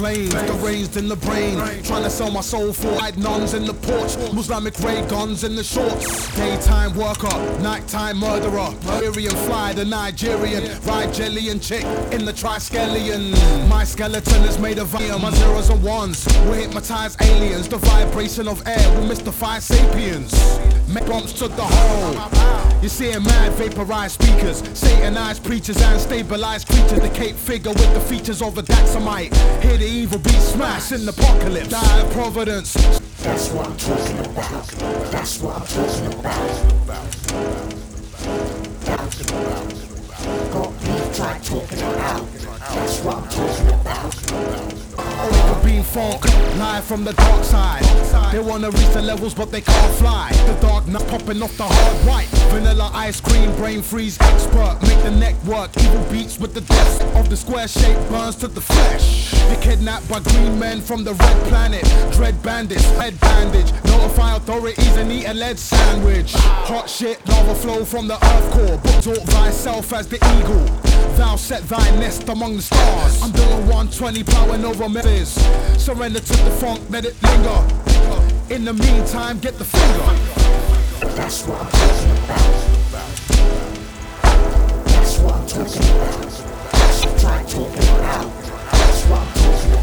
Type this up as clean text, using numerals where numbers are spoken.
flames, deranged in the brain. Trying to sell my soul for white nuns in the porch, Muslimic ray guns in the shorts. Daytime worker, nighttime murderer, Syrian fly, the Nigerian, ride jelly and chick in the triskelion. My skeleton is made of iron, my zeros and ones will hypnotize aliens. The vibration of air will mystify sapiens. Make bumps to the hole. You're seeing mad vaporized speakers, Satanized preachers and stabilized creatures. The Cape figure with the features of a Daxamite. Hear the evil beat smash in the apocalypse. Die of Providence. That's what I'm talking about. That's what I'm talking about. Got beef, try talking about. That's what I'm talking about. Orica Beam Funk, live from the dark side. They wanna reach the levels but they can't fly. The dark nut popping off the hard white. Vanilla ice cream, brain freeze expert. Make the neck work, evil beats with the depth of the square shape burns to the flesh. You're kidnapped by green men from the red planet. Dread bandits, head bandage. Notify authorities and eat a lead sandwich. Hot shit, lava flow from the earth core. Exalt thyself as the eagle. Thou set thy nest among the stars. I'm doing 120, plowing over methods. Surrender to the funk, let it linger. In the meantime, get the finger. That's what I'm talking about. That's what I'm talking about. That's what I'm talking about. That's what I'm talking about.